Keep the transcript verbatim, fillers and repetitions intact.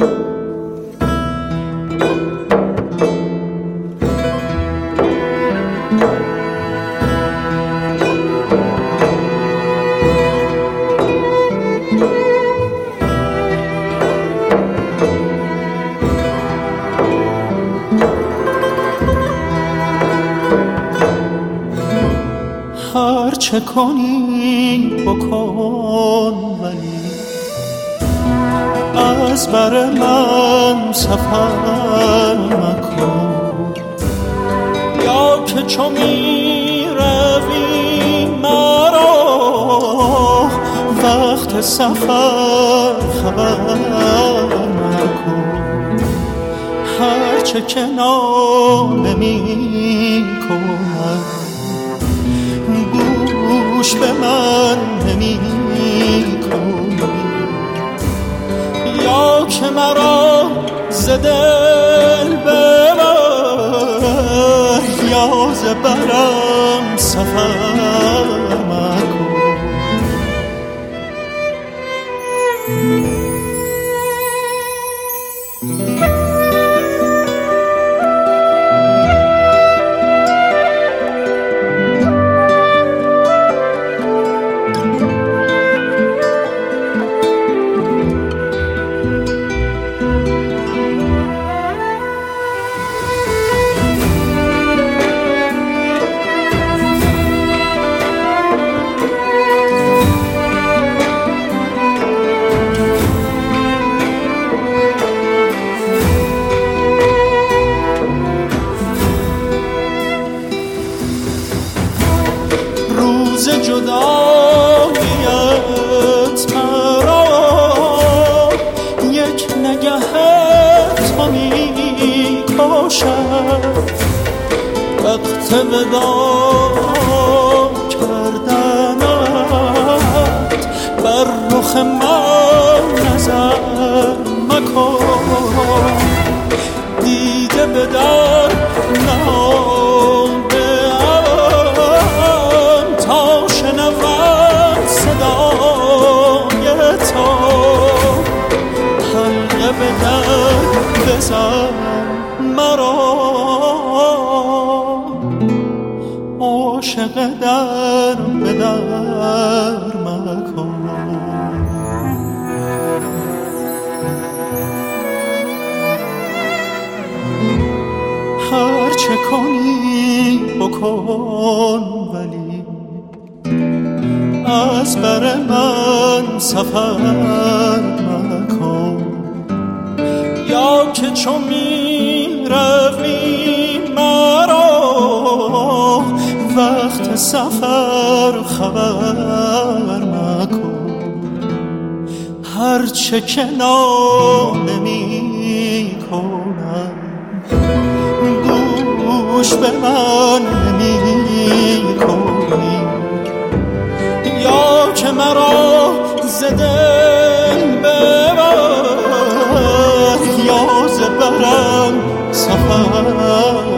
هر چه کنی بکن ولی از بر من سفر مکن، یا که چو می روی مرا وقت سفر خبر مکن. هر چه که ناله می کنم گوش به من نمی کنی، یا که مرا ز دل ببر یا ز برم سفر مکن. روز جداییت مرا یک نگهت تو می کشد، وقت وداع کردنت بر رخ من نظر مکن. دیده به در نهاده تا شنود صدای تو، حلقه به در بزن مرا عاشق در به در مکن. هر چه کنی بکن ولی از بر من سفر مکن، یا که چو می روی مرا وقت سفر خبر مکن. هر چه که ناله می کنم گوش به من نمی کنی، یا که مرا ز دل ببر یا ز برم سفر